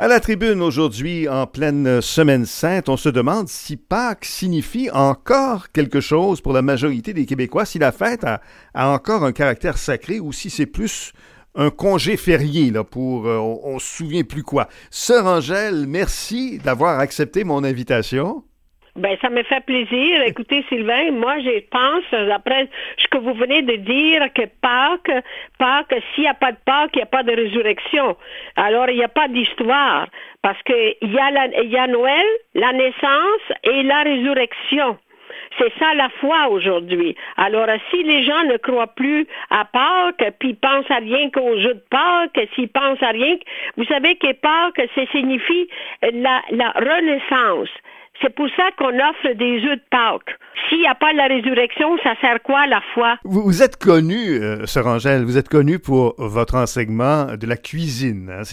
À la tribune aujourd'hui, en pleine Semaine sainte, on se demande si Pâques signifie encore quelque chose pour la majorité des Québécois, si la fête a encore un caractère sacré ou si c'est plus un congé férié là, pour on se souvient plus quoi. Sœur Angèle, merci d'avoir accepté mon invitation. Ben, ça me fait plaisir. Écoutez, Sylvain, moi, je pense, après ce que vous venez de dire, que Pâques, s'il n'y a pas de Pâques, il n'y a pas de résurrection. Alors, il n'y a pas d'histoire. Parce que il y a Noël, la naissance et la résurrection. C'est ça la foi aujourd'hui. Alors, si les gens ne croient plus à Pâques, puis pensent à rien qu'au jeu de Pâques, s'ils pensent à rien, vous savez que Pâques, ça signifie la renaissance. C'est pour ça qu'on offre des œufs de Pâques. S'il n'y a pas la résurrection, ça sert quoi la foi? Vous êtes connue, Sœur Angèle, vous êtes connue pour votre enseignement de la cuisine. Hein?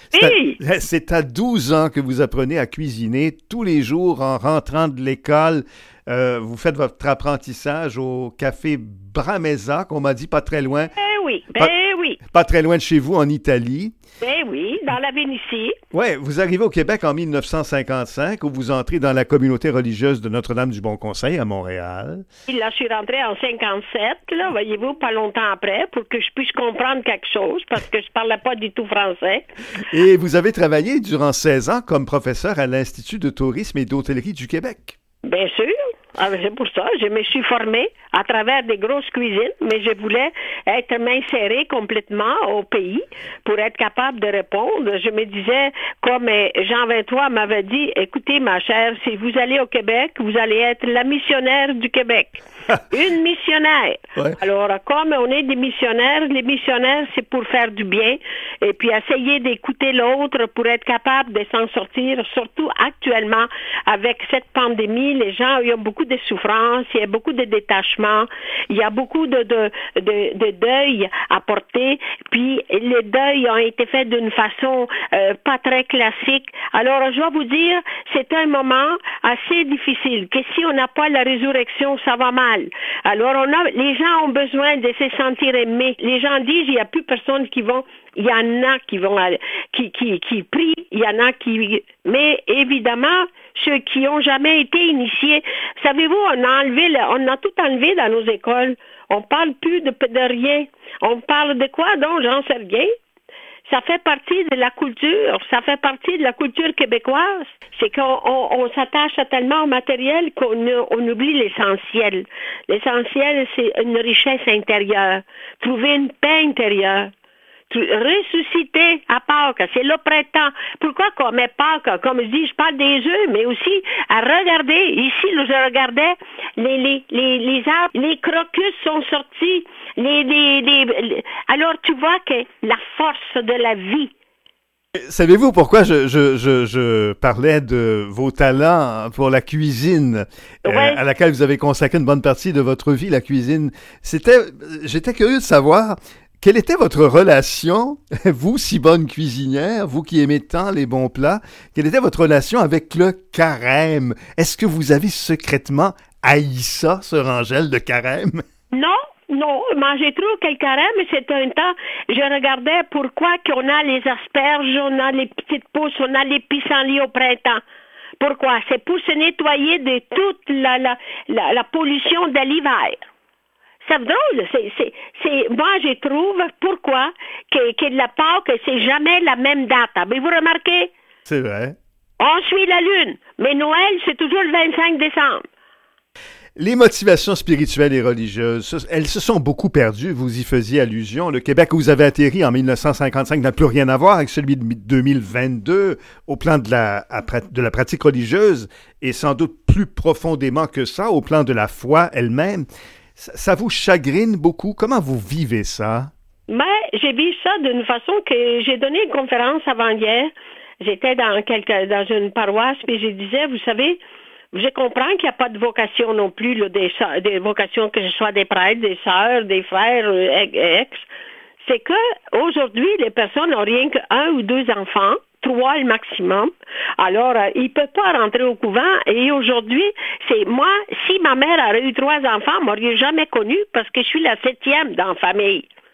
C'est à 12 ans que vous apprenez à cuisiner tous les jours en rentrant de l'école. Vous faites votre apprentissage au café Bramezza, qu'on m'a dit pas très loin. Oui. Pas très loin de chez vous, en Italie. Ben oui, dans la Vénétie. Oui, vous arrivez au Québec en 1955, où vous entrez dans la communauté religieuse de Notre-Dame-du-Bon-Conseil à Montréal. Là, je suis rentrée en 57, là, voyez-vous, pas longtemps après, pour que je puisse comprendre quelque chose, parce que je parlais pas du tout français. Et vous avez travaillé durant 16 ans comme professeur à l'Institut de tourisme et d'hôtellerie du Québec. Bien sûr. C'est pour ça, je me suis formée à travers des grosses cuisines, mais je voulais m'insérer complètement au pays pour être capable de répondre. Je me disais, comme Jean 23 m'avait dit, écoutez ma chère, si vous allez au Québec, vous allez être la missionnaire du Québec. Une missionnaire. Ouais. Alors, comme on est des missionnaires, les missionnaires, c'est pour faire du bien et puis essayer d'écouter l'autre pour être capable de s'en sortir, surtout actuellement avec cette pandémie, les gens ont beaucoup de souffrance, il y a beaucoup de détachement, il y a beaucoup de deuil à porter, puis les deuils ont été faits d'une façon pas très classique. Alors, je dois vous dire, c'est un moment assez difficile, que si on n'a pas la résurrection, ça va mal. Alors, les gens ont besoin de se sentir aimés. Les gens disent, il n'y a plus personne qui vont, il y en a qui vont, qui prient, il y en a qui, mais évidemment, ceux qui ont jamais été initiés, savez-vous, on a tout enlevé dans nos écoles. On parle plus de rien. On parle de quoi donc, j'en sais rien. Ça fait partie de la culture, ça fait partie de la culture québécoise. C'est qu'on s'attache tellement au matériel qu'on oublie l'essentiel. L'essentiel, c'est une richesse intérieure. Trouver une paix intérieure. Ressusciter à Pâques, c'est le printemps. Pourquoi qu'on met Pâques? Comme je dis, je parle des œufs, mais aussi à regarder. Ici, là, je regardais les arbres, les crocus sont sortis. Alors, tu vois que la force de la vie. Savez-vous pourquoi je parlais de vos talents pour la cuisine, à laquelle vous avez consacré une bonne partie de votre vie, la cuisine? J'étais curieux de savoir quelle était votre relation, vous, si bonne cuisinière, vous qui aimez tant les bons plats, quelle était votre relation avec le carême? Est-ce que vous avez secrètement haï ça, Sœur Angèle, de carême? Non, moi je trouve que le carême, c'est un temps, je regardais pourquoi qu'on a les asperges, on a les petites pousses, on a les pissenlits au printemps. Pourquoi? C'est pour se nettoyer de toute la pollution de l'hiver. C'est drôle, moi je trouve pourquoi que la Pâques, c'est jamais la même date. Avez-vous remarqué? C'est vrai. On suit la lune, mais Noël, c'est toujours le 25 décembre. Les motivations spirituelles et religieuses, elles se sont beaucoup perdues, vous y faisiez allusion. Le Québec où vous avez atterri en 1955 n'a plus rien à voir avec celui de 2022 au plan de la pratique religieuse et sans doute plus profondément que ça au plan de la foi elle-même. Ça vous chagrine beaucoup? Comment vous vivez ça? Mais j'ai vécu ça d'une façon que j'ai donné une conférence avant-hier. J'étais dans une paroisse, puis je disais, vous savez, je comprends qu'il n'y a pas de vocation non plus, là, des vocations que ce soit des prêtres, des sœurs, des frères, ex. C'est que aujourd'hui, les personnes n'ont rien qu'un ou deux enfants, 3 le maximum. Alors, ils ne peuvent pas rentrer au couvent. Et aujourd'hui, c'est moi, si ma mère aurait eu 3 enfants, elle m'aurait jamais connue parce que je suis la 7e dans la famille.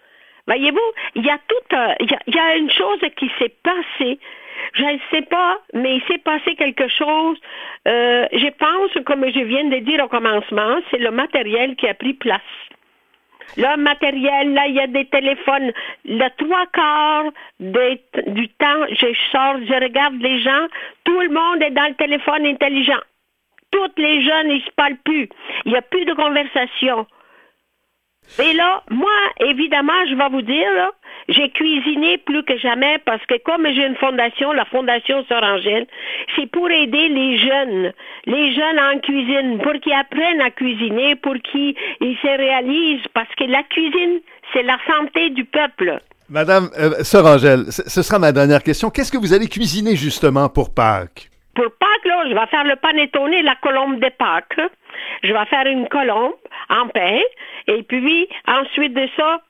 Voyez-vous, il y a une chose qui s'est passée. Je ne sais pas, mais il s'est passé quelque chose. Je pense, comme je viens de dire au commencement, c'est le matériel qui a pris place. Le matériel, là, il y a des téléphones. Le 3/4 du temps, je sors, je regarde les gens, tout le monde est dans le téléphone intelligent. Tous les jeunes, ils se parlent plus. Il n'y a plus de conversation. Et là, moi, évidemment, je vais vous dire, là, j'ai cuisiné plus que jamais parce que comme j'ai une fondation, la Fondation Sœur Angèle, c'est pour aider les jeunes en cuisine, pour qu'ils apprennent à cuisiner, pour qu'ils se réalisent, parce que la cuisine, c'est la santé du peuple. Madame Sœur Angèle, ce sera ma dernière question. Qu'est-ce que vous allez cuisiner justement pour Pâques? Pour Pâques, là, je vais faire le panettone, la colombe de Pâques. Je vais faire une colombe en pain. Et puis, ensuite de ça,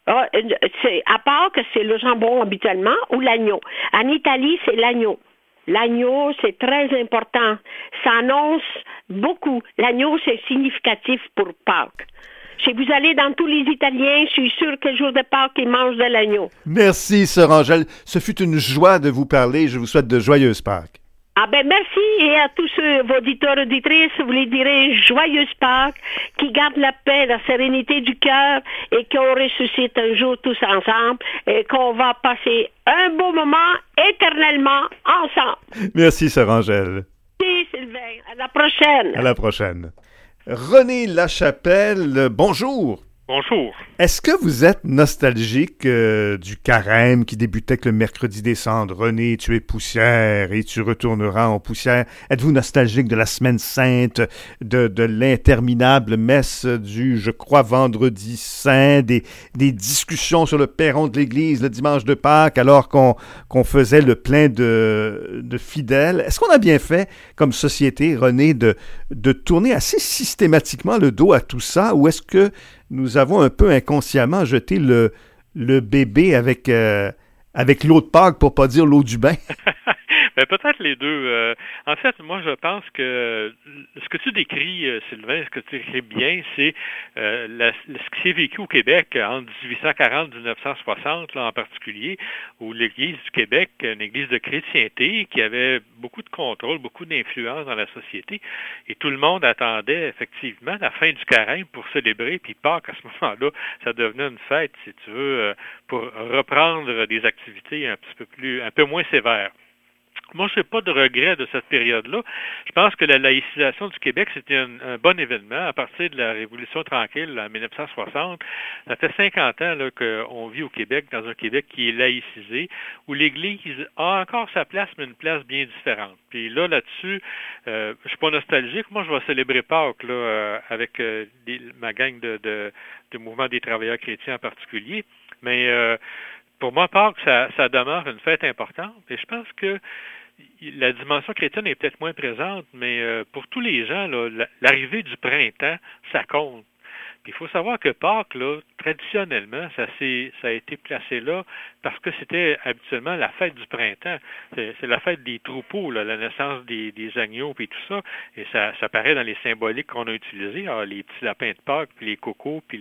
à Pâques, c'est le jambon habituellement ou l'agneau. En Italie, c'est l'agneau. L'agneau, c'est très important. Ça annonce beaucoup. L'agneau, c'est significatif pour Pâques. Si vous allez dans tous les Italiens, je suis sûr que le jour de Pâques, ils mangent de l'agneau. Merci, Sœur Angèle. Ce fut une joie de vous parler. Je vous souhaite de joyeuses Pâques. Ah ben merci, et à tous vos auditeurs, auditrices, vous les direz joyeuse Pâques, qui gardent la paix, la sérénité du cœur, et qu'on ressuscite un jour tous ensemble, et qu'on va passer un beau moment éternellement ensemble. Merci, Sœur Angèle. Merci, Sylvain. À la prochaine. À la prochaine. René Lachapelle, bonjour. Bonjour. Est-ce que vous êtes nostalgique du carême qui débutait avec le mercredi des cendres? René, tu es poussière et tu retourneras en poussière. Êtes-vous nostalgique de la semaine sainte, de l'interminable messe du, je crois, vendredi saint, des discussions sur le perron de l'église le dimanche de Pâques alors qu'on faisait le plein de fidèles? Est-ce qu'on a bien fait comme société, René, de tourner assez systématiquement le dos à tout ça, ou est-ce que nous avons un peu inconsciemment jeté le bébé avec l'eau de Pâques, pour pas dire l'eau du bain? Ben, peut-être les deux. En fait, moi, je pense que ce que tu décris, Sylvain, ce que tu décris bien, c'est ce qui s'est vécu au Québec entre 1840 et 1960, là, en particulier, où l'Église du Québec, une église de chrétienté, qui avait beaucoup de contrôle, beaucoup d'influence dans la société, et tout le monde attendait effectivement la fin du carême pour célébrer, puis Pâques, à ce moment-là, ça devenait une fête, si tu veux, pour reprendre des activités un peu moins sévères. Moi, je n'ai pas de regret de cette période-là. Je pense que la laïcisation du Québec, c'était un bon événement. À partir de la Révolution tranquille en 1960, ça fait 50 ans là, qu'on vit au Québec, dans un Québec qui est laïcisé, où l'Église a encore sa place, mais une place bien différente. Puis là-dessus, je suis pas nostalgique. Moi, je vais célébrer Pâques là, avec ma gang de mouvement des travailleurs chrétiens en particulier. Mais pour moi, Pâques, ça demeure une fête importante. Et je pense que la dimension chrétienne est peut-être moins présente, mais pour tous les gens, là, l'arrivée du printemps, ça compte. Puis il faut savoir que Pâques, là, traditionnellement, ça a été placé là parce que c'était habituellement la fête du printemps. C'est la fête des troupeaux, là, la naissance des agneaux, puis tout ça. Et ça apparaît dans les symboliques qu'on a utilisés, alors, les petits lapins de Pâques, puis les cocos, puis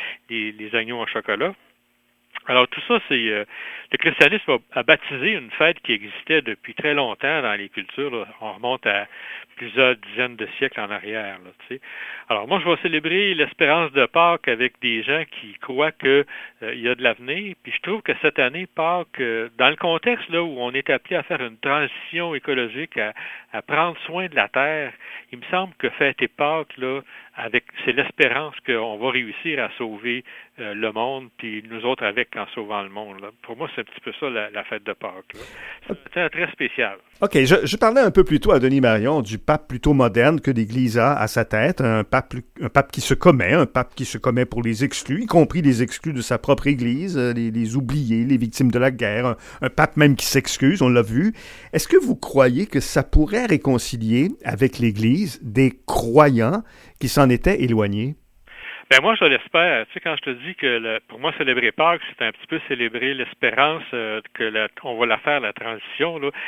les agneaux en chocolat. Alors tout ça, c'est le christianisme a baptisé une fête qui existait depuis très longtemps dans les cultures. Là. On remonte à plusieurs dizaines de siècles en arrière. Là, tu sais. Alors moi, je vais célébrer l'espérance de Pâques avec des gens qui croient que il y a de l'avenir. Puis je trouve que cette année, Pâques, dans le contexte là où on est appelé à faire une transition écologique, à prendre soin de la terre, il me semble que fêter Pâques là, c'est l'espérance qu'on va réussir à sauver le monde, puis nous autres avec en sauvant le monde. Là. Pour moi, c'est un petit peu ça la fête de Pâques. Là. C'est très spécial. OK, je parlais un peu plus tôt à Denis Marion du pape plutôt moderne que l'Église a à sa tête, un pape qui se commet pour les exclus, y compris les exclus de sa propre Église, les oubliés, les victimes de la guerre, un pape même qui s'excuse, on l'a vu. Est-ce que vous croyez que ça pourrait réconcilier avec l'Église des croyants qui s'en étaient éloignés? Ben moi, je l'espère. Tu sais, quand je te dis que pour moi, célébrer Pâques, c'est un petit peu célébrer l'espérance qu'on va la faire, la transition. Là.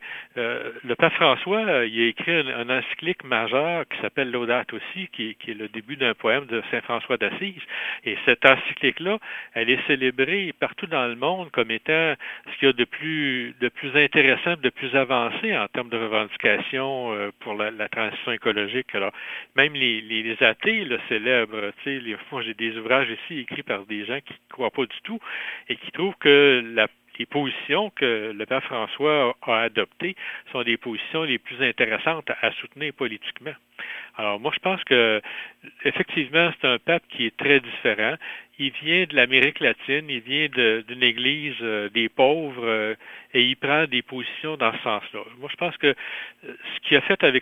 Le pape François, il a écrit un encyclique majeur qui s'appelle Laudato Si, qui est le début d'un poème de Saint François d'Assise. Et cette encyclique-là, elle est célébrée partout dans le monde comme étant ce qu'il y a de plus intéressant, de plus avancé en termes de revendications pour la transition écologique. Alors, même les athées le célèbrent. Tu sais, moi, j'ai des ouvrages ici écrits par des gens qui ne croient pas du tout et qui trouvent que les positions que le pape François a adoptées sont des positions les plus intéressantes à soutenir politiquement. Alors, moi, je pense que effectivement, c'est un pape qui est très différent. Il vient de l'Amérique latine, il vient d'une église des pauvres et il prend des positions dans ce sens-là. Moi, je pense que ce qu'il a fait avec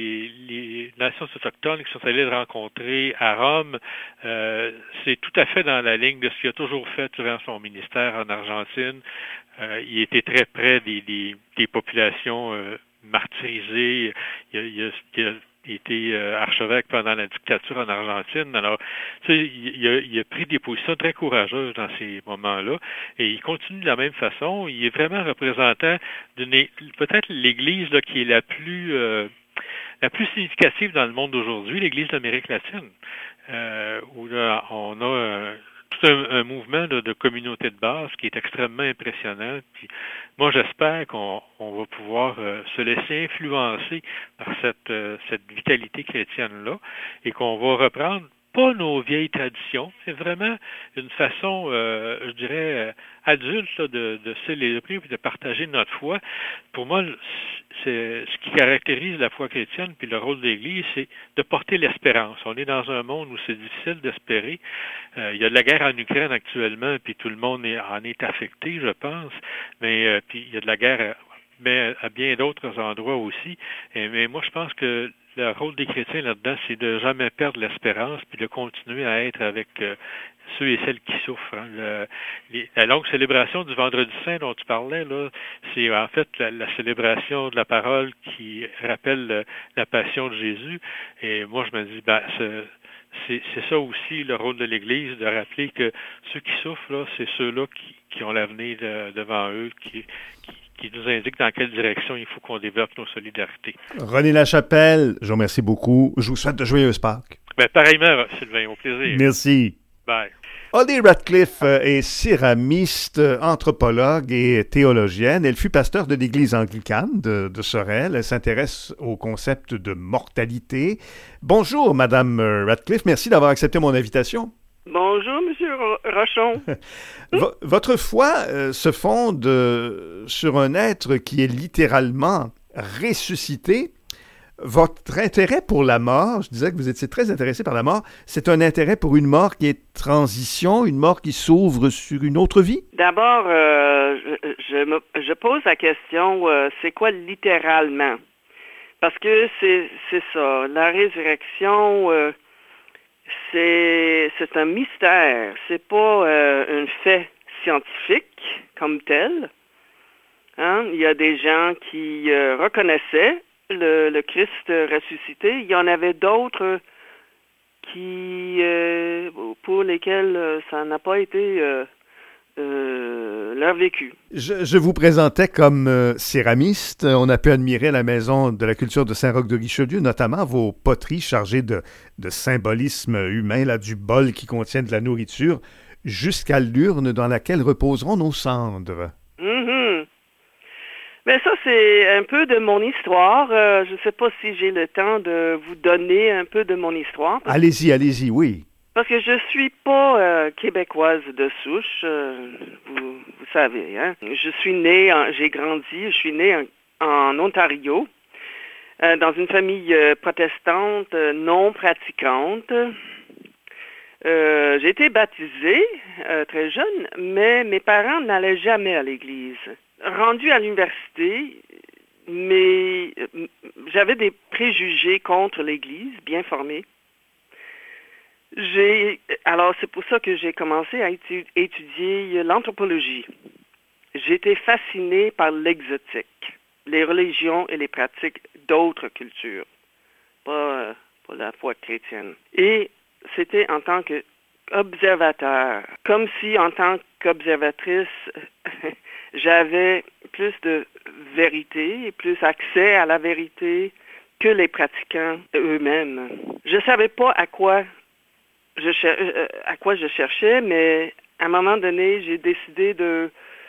les nations autochtones qui sont allées le rencontrer à Rome, c'est tout à fait dans la ligne de ce qu'il a toujours fait durant son ministère en Argentine. Il était très près des populations martyrisées. Il a été archevêque pendant la dictature en Argentine. Alors, tu sais, il a pris des positions très courageuses dans ces moments-là et il continue de la même façon. Il est vraiment représentant peut-être l'Église là, qui est la plus significative dans le monde d'aujourd'hui, l'Église d'Amérique latine, où là, on a tout un mouvement de communauté de base qui est extrêmement impressionnant. Puis moi, j'espère qu'on va pouvoir se laisser influencer par cette vitalité chrétienne-là et qu'on va reprendre pas nos vieilles traditions. C'est vraiment une façon, je dirais, adulte là, de célébrer et de partager notre foi. Pour moi, c'est ce qui caractérise la foi chrétienne puis le rôle de l'Église, c'est de porter l'espérance. On est dans un monde où c'est difficile d'espérer. Il y a de la guerre en Ukraine actuellement, puis tout le monde en est affecté, je pense. Mais puis il y a de la guerre à bien d'autres endroits aussi. Mais moi, je pense que le rôle des chrétiens là-dedans, c'est de jamais perdre l'espérance puis de continuer à être avec ceux et celles qui souffrent. Hein. La longue célébration du Vendredi Saint dont tu parlais, là, c'est en fait la célébration de la parole qui rappelle la passion de Jésus. Et moi, je me dis, c'est ça aussi le rôle de l'Église, de rappeler que ceux qui souffrent, là, c'est ceux-là qui ont l'avenir devant eux, qui nous indiquent dans quelle direction il faut qu'on développe nos solidarités. René Lachapelle, je vous remercie beaucoup. Je vous souhaite de joyeuses Pâques. Pareillement, Sylvain, au plaisir. Merci. Bye. Holly Ratcliffe est céramiste, anthropologue et théologienne. Elle fut pasteur de l'Église anglicane de Sorel. Elle s'intéresse au concept de mortalité. Bonjour, Madame Ratcliffe. Merci d'avoir accepté mon invitation. Bonjour, Monsieur Rochon. Votre foi se fonde sur un être qui est littéralement ressuscité. Votre intérêt pour la mort, je disais que vous étiez très intéressé par la mort, c'est un intérêt pour une mort qui est transition, une mort qui s'ouvre sur une autre vie? D'abord, je pose la question, c'est quoi littéralement? Parce que c'est ça, la résurrection, c'est un mystère, c'est pas un fait scientifique comme tel. Hein? Il y a des gens qui reconnaissaient le Christ ressuscité. Il y en avait d'autres pour lesquels ça n'a pas été leur vécu. Je vous présentais comme céramiste. On a pu admirer à la Maison de la culture de Saint-Roch-de-Richelieu, notamment vos poteries chargées de symbolisme humain, là, du bol qui contient de la nourriture, jusqu'à l'urne dans laquelle reposeront nos cendres. Mm-hmm. Mais ça, c'est un peu de mon histoire. Je ne sais pas si j'ai le temps de vous donner un peu de mon histoire. Allez-y, oui. Parce que je suis pas québécoise de souche, vous savez. Hein? Je suis née, je suis née en Ontario, dans une famille protestante non pratiquante. J'ai été baptisée très jeune, mais mes parents n'allaient jamais à l'église. Rendue à l'université, mais j'avais des préjugés contre l'Église, bien formés. Alors, c'est pour ça que j'ai commencé à étudier l'anthropologie. J'ai été fascinée par l'exotique, les religions et les pratiques d'autres cultures, pas la foi chrétienne. Et c'était en tant qu'observateur. Comme si, en tant qu'observatrice, j'avais plus de vérité, plus accès à la vérité que les pratiquants eux-mêmes. Je savais pas à quoi je cherchais, mais à un moment donné, j'ai décidé de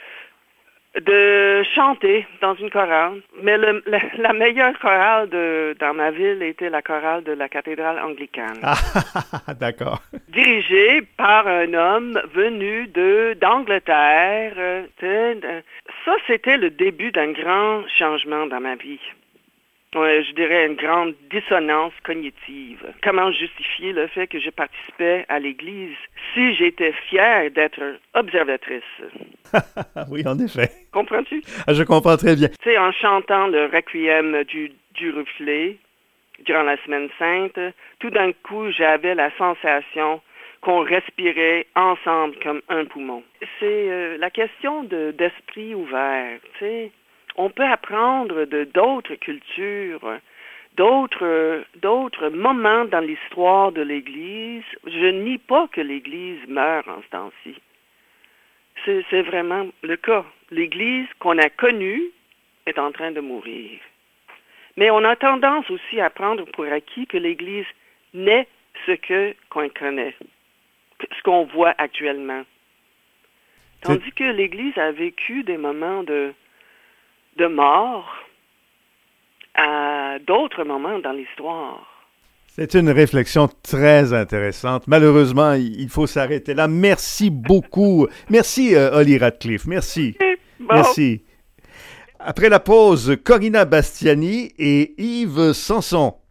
chanter dans une chorale. Mais la meilleure chorale dans ma ville était la chorale de la cathédrale anglicane. Ah, d'accord. Dirigée par un homme venu d'Angleterre. Ça, c'était le début d'un grand changement dans ma vie. Je dirais une grande dissonance cognitive. Comment justifier le fait que je participais à l'Église si j'étais fière d'être observatrice? Oui, en effet. Comprends-tu? Je comprends très bien. Tu sais, en chantant le requiem du reflet durant la Semaine Sainte, tout d'un coup, j'avais la sensation qu'on respirait ensemble comme un poumon. C'est la question d'esprit ouvert, tu sais. On peut apprendre de d'autres cultures, d'autres moments dans l'histoire de l'Église. Je nie pas que l'Église meurt en ce temps-ci. C'est vraiment le cas. L'Église qu'on a connue est en train de mourir. Mais on a tendance aussi à prendre pour acquis que l'Église n'est qu'on connaît, ce qu'on voit actuellement. Tandis que l'Église a vécu des moments de mort à d'autres moments dans l'histoire. C'est une réflexion très intéressante. Malheureusement, il faut s'arrêter là. Merci beaucoup. Merci, Holly Radcliffe. Merci. Bon. Merci. Après la pause, Corina Bastiani et Yves Sanson.